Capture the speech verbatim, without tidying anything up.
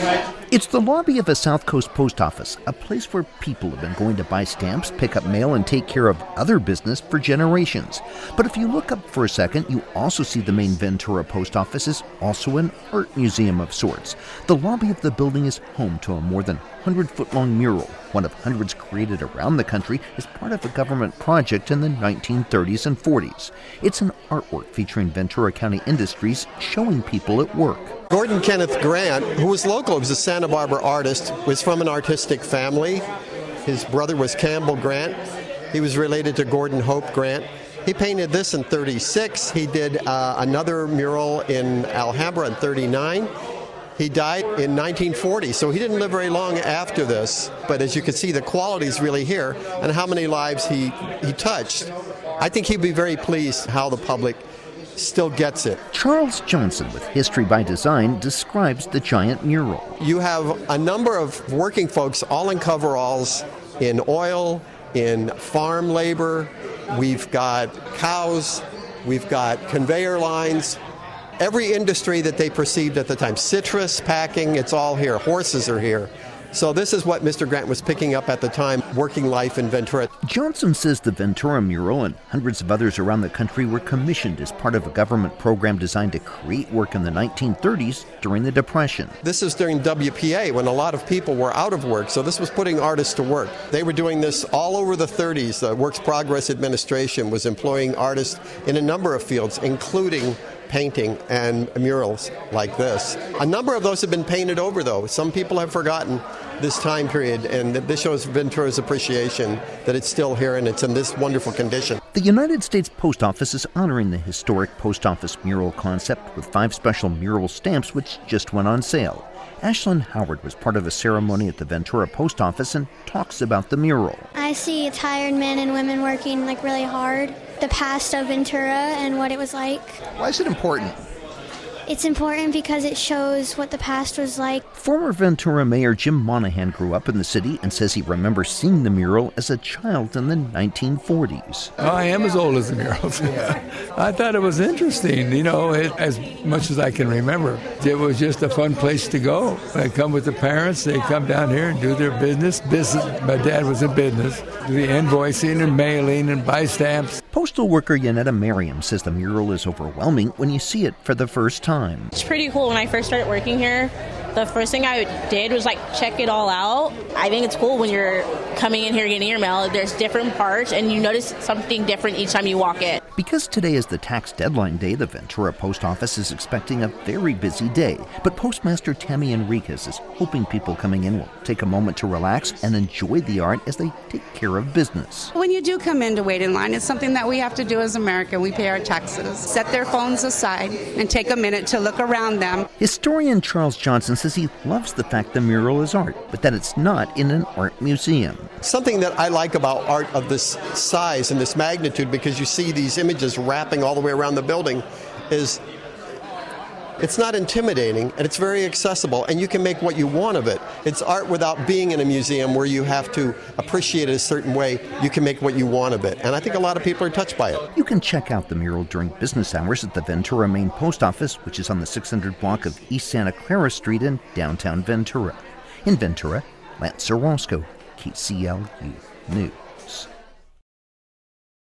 It's the lobby of a South Coast post office, a place where people have been going to buy stamps, pick up mail, and take care of other business for generations. But if you look up for a second, you also see the main Ventura post office is also an art museum of sorts. The lobby of the building is home to a more than one hundred foot long mural, one of hundreds created around the country as part of a government project in the nineteen thirties and forties. It's an artwork featuring Ventura County industries showing people at work. Gordon Kenneth Grant, who was local, he was a Santa Barbara artist, was from an artistic family. His brother was Campbell Grant. He was related to Gordon Hope Grant. He painted this in thirty-six. He did uh, another mural in Alhambra in thirty-nine. He died in nineteen forty, so he didn't live very long after this. But as you can see, the quality is really here, and how many lives he, he touched. I think he'd be very pleased how the public still gets it. Charles Johnson with History by Design describes the giant mural. You have a number of working folks all in coveralls, in oil, in farm labor. We've got cows, we've got conveyor lines. Every industry that they perceived at the time, citrus, packing, it's all here. Horses are here. So this is what Mister Grant was picking up at the time, working life in Ventura. Johnson says the Ventura mural and hundreds of others around the country were commissioned as part of a government program designed to create work in the nineteen thirties during the Depression. This is during W P A when a lot of people were out of work, so this was putting artists to work. They were doing this all over the thirties. The Works Progress Administration was employing artists in a number of fields, including painting and murals like this. A number of those have been painted over, though. Some people have forgotten this time period, and this shows Ventura's appreciation that it's still here and it's in this wonderful condition. The United States Post Office is honoring the historic post office mural concept with five special mural stamps which just went on sale. Ashlyn Howard was part of a ceremony at the Ventura Post Office and talks about the mural. I see tired men and women working like really hard, the past of Ventura and what it was like. Why is it important? It's important because it shows what the past was like. Former Ventura Mayor Jim Monahan grew up in the city and says he remembers seeing the mural as a child in the nineteen forties. Oh, I am as old as the murals. I thought it was interesting, you know, it, as much as I can remember. It was just a fun place to go. They come with the parents, they come down here and do their business. business. My dad was in business, do the invoicing and mailing and buy stamps. Postal worker Yanetta Merriam says the mural is overwhelming when you see it for the first time. It's pretty cool. When I first started working here, the first thing I did was like check it all out. I think it's cool when you're coming in here getting your mail. There's different parts and you notice something different each time you walk in. Because today is the tax deadline day, the Ventura Post Office is expecting a very busy day. But Postmaster Tammy Enriquez is hoping people coming in will take a moment to relax and enjoy the art as they take care of business. When you do come in to wait in line, it's something that we have to do as Americans. We pay our taxes. Set their phones aside and take a minute to look around them. Historian Charles Johnson says he loves the fact the mural is art, but that it's not in an art museum. Something that I like about art of this size and this magnitude, because you see these images wrapping all the way around the building, is it's not intimidating and it's very accessible and you can make what you want of it. It's art without being in a museum where you have to appreciate it a certain way. You can make what you want of it. And I think a lot of people are touched by it. You can check out the mural during business hours at the Ventura Main Post Office, which is on the six hundred block of East Santa Clara Street in downtown Ventura. In Ventura, Lance Orozco, K C L U News.